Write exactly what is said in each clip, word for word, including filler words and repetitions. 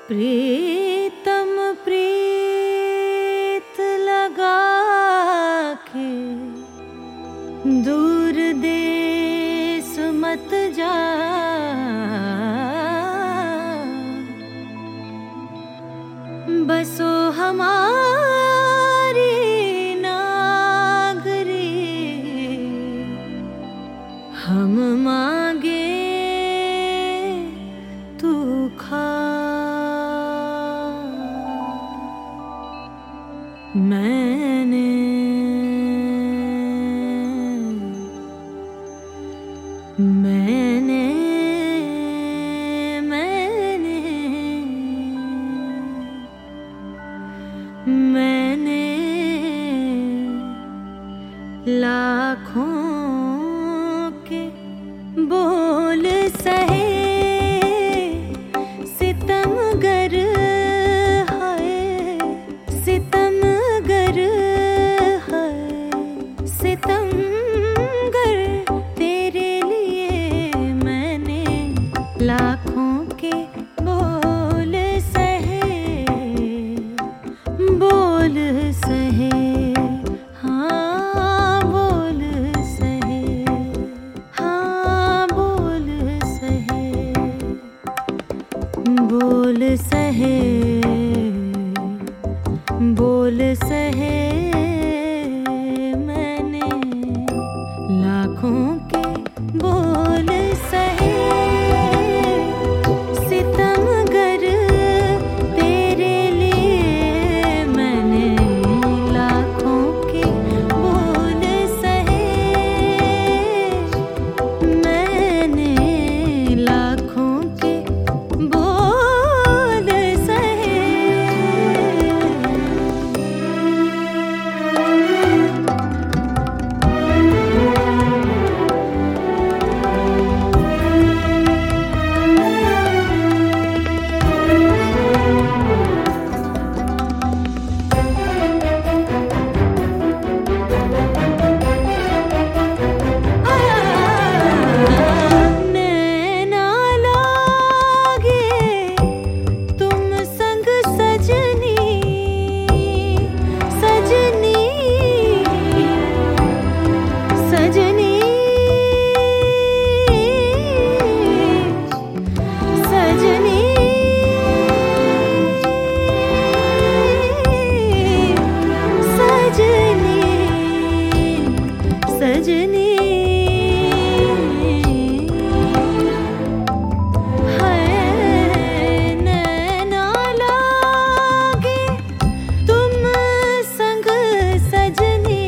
प्रीतम प्रीत लगा के दूर देश मत जा, बसो हमारी नागरी, हम मांगे तू खा। मैंने मैंने मैंने मैंने लाखों के बोल सहे, सितमगर है सितमगर है सितमगर, तेरे लिए मैंने लाखों के बोल सहे, बोल सहे, हाँ बोल सहे, हाँ बोल सहे, बोल सहे, बोल सहे। मैंने लाखों के बोल सहे, सितमगर तेरे लिए मैंने लाखों के बोल सहे, मैंने लाखों के बोल सहे। नैना लागे तुम संग सजनी, सजनी सजनी सजनी सजनी सजनी, नैना लागे तुम संग सजनी,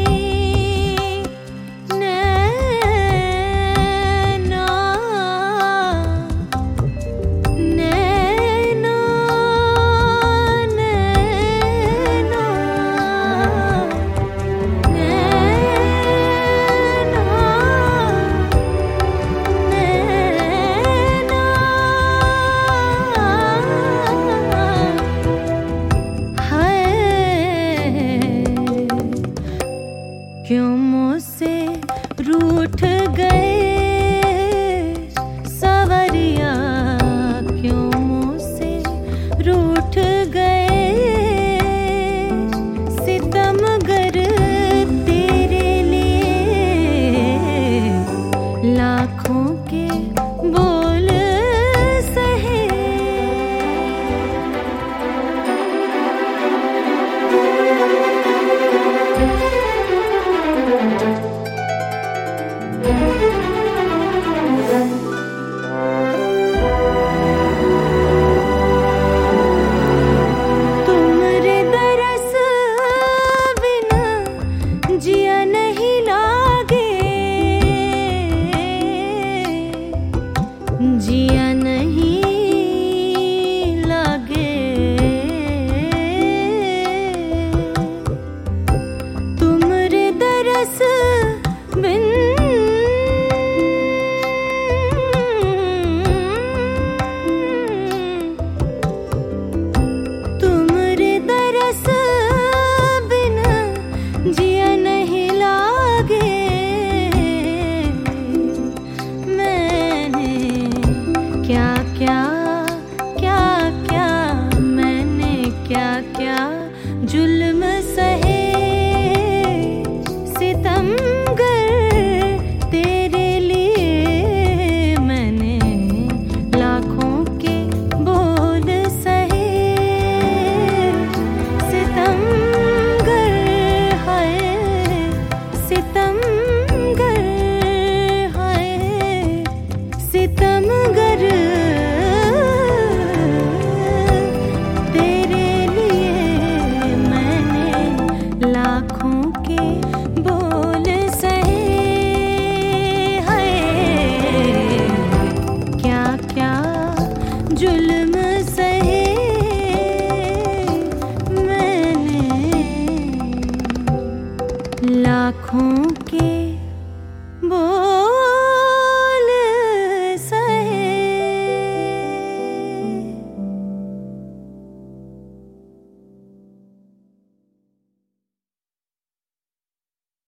नैना नैना नैना क्यों मुझसे रूठ गए सवरिया, क्यों मुझसे रूठ गए, सितमगर तेरे लिए लाखों के बोल सहे। तुमरे दरस बिना जिया नहीं लागे, जिया नहीं लागे, तुमरे दरस बिन तुमरे दरस बिन जिया नहीं लागे, मैंने क्या